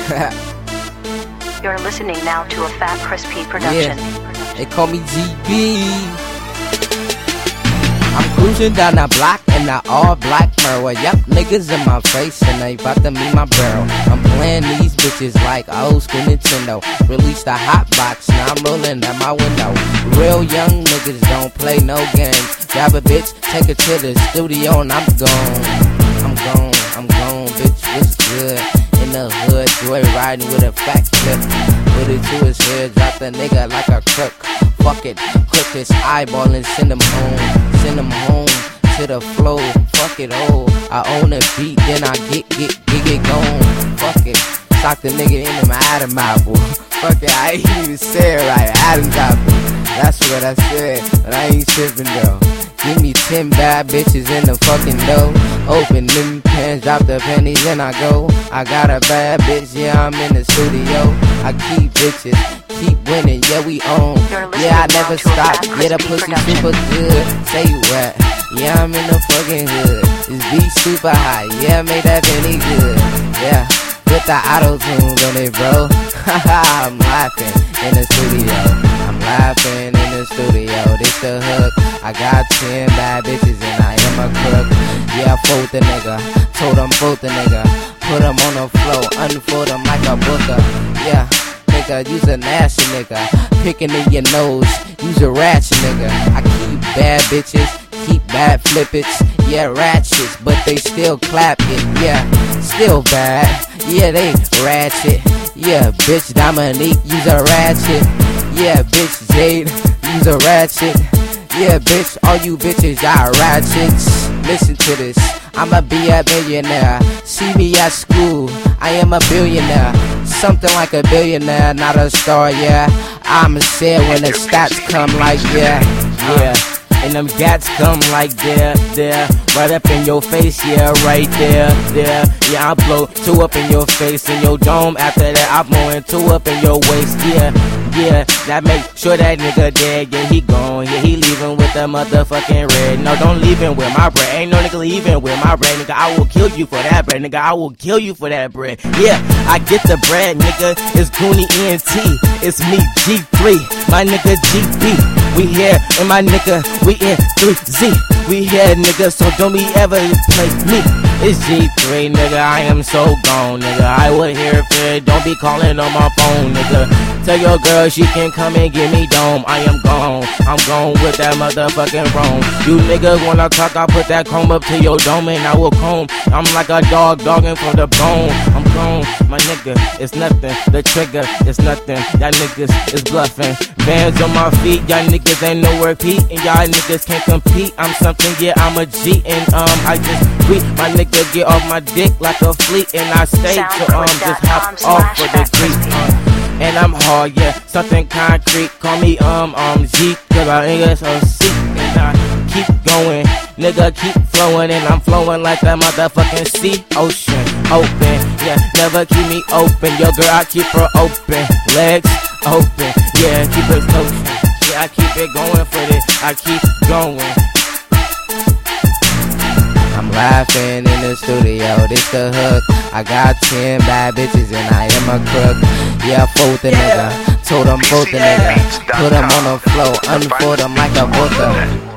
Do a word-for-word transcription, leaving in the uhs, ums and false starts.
You're listening now to a Fat Crispy production. Yeah. They call me G B. I'm cruising down that block in that all black Merwa. Yup, niggas in my face and they bout to meet my barrel. I'm playing these bitches like old school Nintendo. Release the hot box, now I'm rolling at my window. Real young niggas don't play no games. Grab a bitch, take her to the studio and I'm gone. I'm gone, I'm gone, bitch, what's good? In the hood, joy riding with a fat clip. Put it to his head, drop the nigga like a crook. Fuck it, clip his eyeball and send him home. Send him home to the flow. Fuck it, oh, I own a beat, then I get, get, get, get gone. Fuck it, sock the nigga in him Adam apple. Fuck it, I ain't even say it right, Adam's apple. That's what I said, but I ain't tripping though. Give me ten bad bitches in the fucking dough. Open them pants, drop the pennies, and I go. I got a bad bitch, yeah, I'm in the studio. I keep bitches, keep winning, yeah, we own. Yeah, I never stop, yeah, the pussy super good. Say what? Yeah, I'm in the fucking hood. This beat super high, yeah, made that penny good. Yeah, with the auto-tunes on it, bro. I'm laughing in the studio. I'm laughing in the studio. This the hook. I got ten bad bitches and I am a crook. Yeah, I fought the nigga. Told him both the nigga. Put him on the floor. Unfold him like a booker. Yeah, nigga, use a nasty nigga. Picking in your nose. Use a ratchet nigga. I keep bad bitches. Keep bad flippets. Yeah, ratchets. But they still clap it. Yeah, still bad. Yeah, they ratchet. Yeah, bitch Dominique, use a ratchet. Yeah, bitch Jade, use a ratchet. Yeah, bitch, all you bitches are ratchets. Listen to this, I'ma be a millionaire. See me at school, I am a billionaire. Something like a billionaire, not a star, yeah. I'ma say it when the stats come like, yeah, yeah. And them gats come like there, there, right up in your face, yeah, right there, there. Yeah, I blow two up in your face and your dome. After that, I'm blowing two up in your waist, yeah, yeah. That make sure that nigga dead, yeah, he gone, yeah, he leaving with the motherfucking red. No, don't leave him with my bread, ain't no nigga leaving with my bread, nigga. I will kill you for that bread, nigga. I will kill you for that bread. Yeah, I get the bread, nigga. It's Goonie E N T, it's me, G three, my nigga G B. We here, and my nigga, we in three Z. We here, nigga, so don't be ever play me. It's G three, nigga, I am so gone, nigga. I would hear it, don't be calling on my phone, nigga. Tell your girl she can come and give me dome. I am gone, I'm gone with that motherfucking roam. You niggas wanna talk, I'll put that comb up to your dome and I will comb. I'm like a dog dogging from the bone. I'm gone, my nigga, it's nothing. The trigger, it's nothing. Y'all niggas is bluffing. Bands on my feet, y'all niggas ain't nowhere Pete, and y'all niggas can't compete. I'm something, yeah, I'm a G, and um, I just tweet. My nigga get off my dick like a fleet, and I stay to um, just hop off for the creek. Um, and I'm hard, yeah, something concrete. Call me um um G, cause I ain't got some seat, and I keep going, nigga, keep flowing, and I'm flowing like that motherfucking sea ocean open. Yeah, never keep me open, yo girl, I keep her open, legs open, yeah, keep it open. Yeah, I keep it going for this, I keep going. I'm laughing in the studio, this the hook. I got ten bad bitches and I am a crook. Yeah, I fought the nigga, told them both the nigga. Put them on the floor, unfold them like a booker.